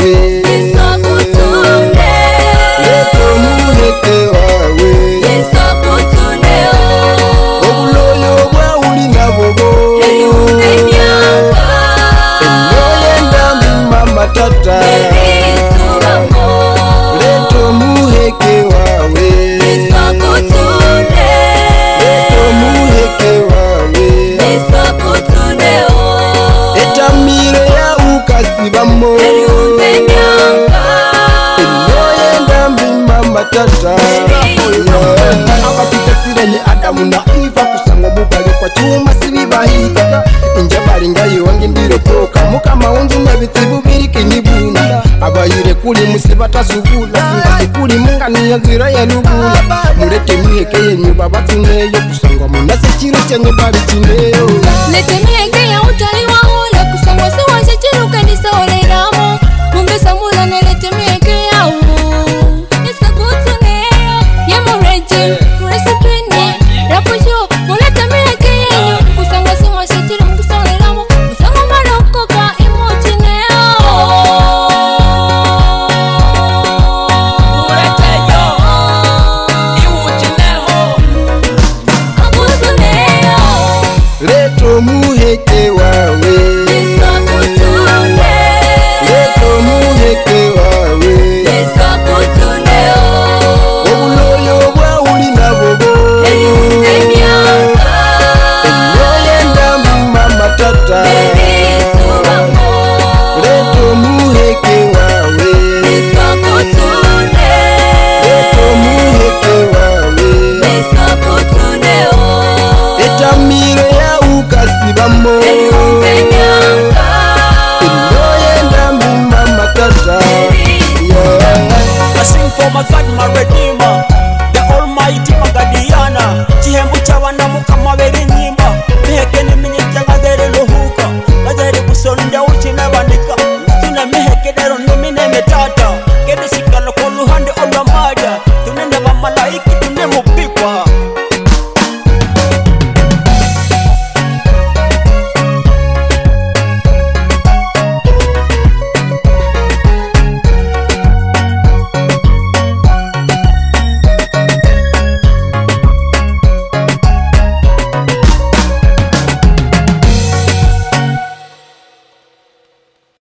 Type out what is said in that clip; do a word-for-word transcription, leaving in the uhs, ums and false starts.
wawe Leto muheke wawe Obuloyo bwa uli nabobo Emoye ndambi mama tata Leto muheke wawe Leto muheke wawe Etamire ya ukasibamo Emoye ndambi mama tata Abafite sirene Adamu na Eva kusanga mubale kwa chuma sibibahita Injabali ngayo wange mbire koka Mukama unzu nebitsibu biri kinyibuna Abayire kuli musibata sugula Singazi kuli munga niya zira ya lugula Murete miheke yenyu babatineyo Kusanga munase chiru chenye bali chineyo Lete miheke ya utali wa hula Kusanga siwase chiru kanisa ole ramo Mumbe samula na lete miheke ya u Nisa kutuneyo Ya mureje Kuresi pene Rapujo Mulete miheke yenyu Kusanga siwase chiru mkisa ole ramo Kusanga marokoka imotineyo Leto muheke wawe Leto muheke wawe Obuloyo bwa uli nabobo Emoye ndambi mama tata Leto muheke wawe Leto muheke wawe Etamire ya ukasibamo Emoye ndambi mama tata I sing for my God, my Redeemer.